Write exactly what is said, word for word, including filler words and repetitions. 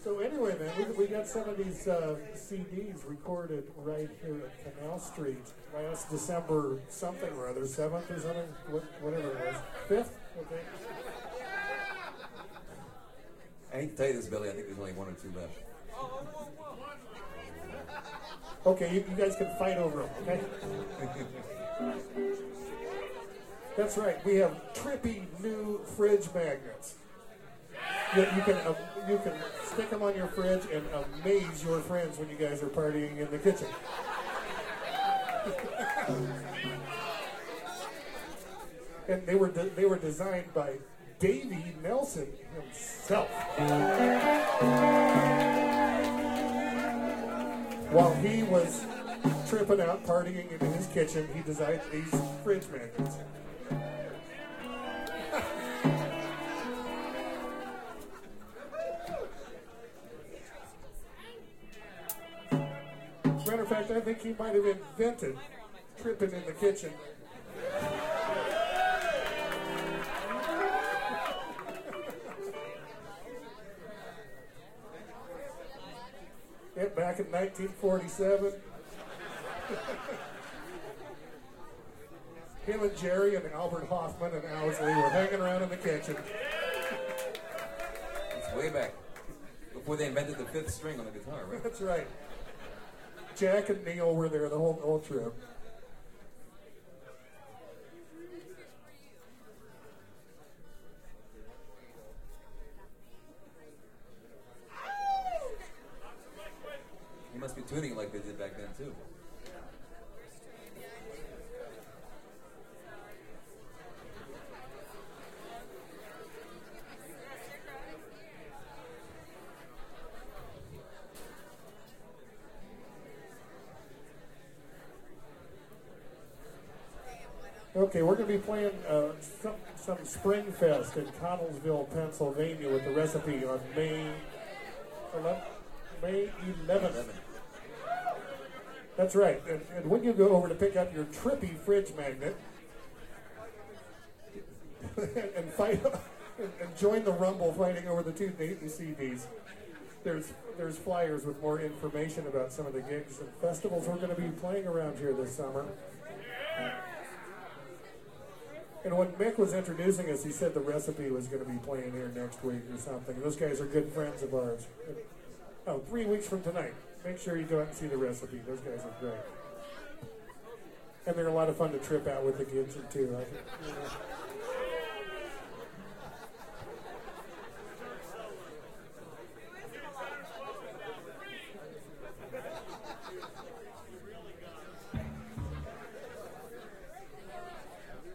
So anyway, man, we, we got some of these uh, C Ds recorded right here at Canal Street last December something or other, seventh or something, what, whatever it was, fifth, okay. I hate to tell you this, Billy. I think there's only one or two left. Okay, you, you guys can fight over them, okay? That's right. We have trippy new fridge magnets. You, you can uh, you can stick them on your fridge and amaze your friends when you guys are partying in the kitchen. And they were de- they were designed by Davy Nelson himself. While he was tripping out, partying in his kitchen, he designed these fridge magnets. As a matter of fact, I think he might have invented tripping in the kitchen. Yeah, back in nineteen forty-seven. Him and Jerry and Albert Hoffman and Owsley were hanging around in the kitchen. It's way back before they invented the fifth string on the guitar, right? That's right. Jack and Neil were there the whole, the whole trip. He must be tuning it like they did back then, too. Okay, we're going to be playing uh, some, some Spring Fest in Connellsville, Pennsylvania with the Recipe on May eleventh. May eleventh. That's right. And, and when you go over to pick up your trippy fridge magnet and fight and, and join the rumble fighting over the two Dayton C Ds, there's there's flyers with more information about some of the gigs and festivals we're going to be playing around here this summer. And when Mick was introducing us, he said the Recipe was going to be playing here next week or something. Those guys are good friends of ours. Oh, three weeks from tonight. Make sure you go out and see the Recipe. Those guys are great. And they're a lot of fun to trip out with the kids, too. I think, you know.